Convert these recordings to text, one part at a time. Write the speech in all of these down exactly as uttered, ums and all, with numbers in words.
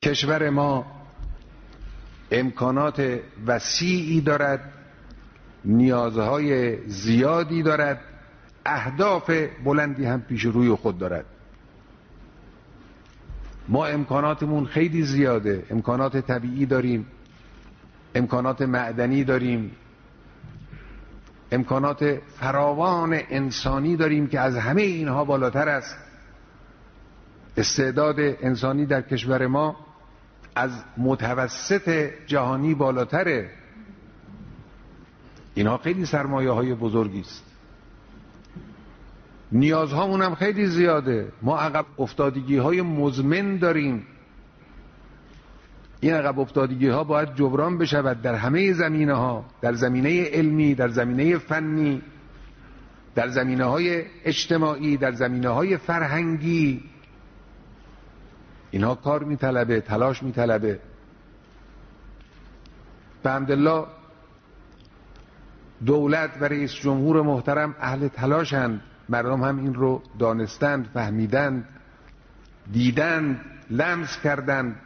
کشور ما امکانات وسیعی دارد، نیازهای زیادی دارد، اهداف بلندی هم پیش روی خود دارد. ما امکاناتمون خیلی زیاده، امکانات طبیعی داریم، امکانات معدنی داریم، امکانات فراوان انسانی داریم که از همه اینها بالاتر است. استعداد انسانی در کشور ما از متوسط جهانی بالاتره. اینها خیلی سرمایه های بزرگی است. نیازهامون هم خیلی زیاده. ما عقب افتادگی های مزمن داریم. این عقب افتادگی ها باید جبران بشود در همه زمینه ها، در زمینه علمی، در زمینه فنی، در زمینه های اجتماعی، در زمینه های فرهنگی. اینها کار میطلبه، تلاش میطلبه. به حمدالله دولت و رئیس جمهور محترم اهل تلاشند. مردم هم این رو دانستند، فهمیدند، دیدند، لمس کردند.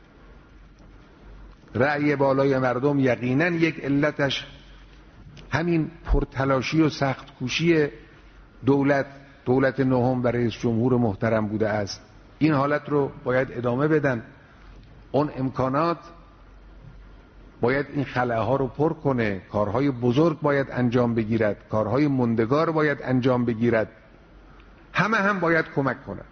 رأی بالای مردم یقینا یک علتش همین پرتلاشی و سخت کوشی دولت دولت نهم و رئیس جمهور محترم بوده است. این حالت رو باید ادامه بدن. اون امکانات باید این خلاها رو پر کنه. کارهای بزرگ باید انجام بگیرد، کارهای مندگار باید انجام بگیرد. همه هم باید کمک کنند.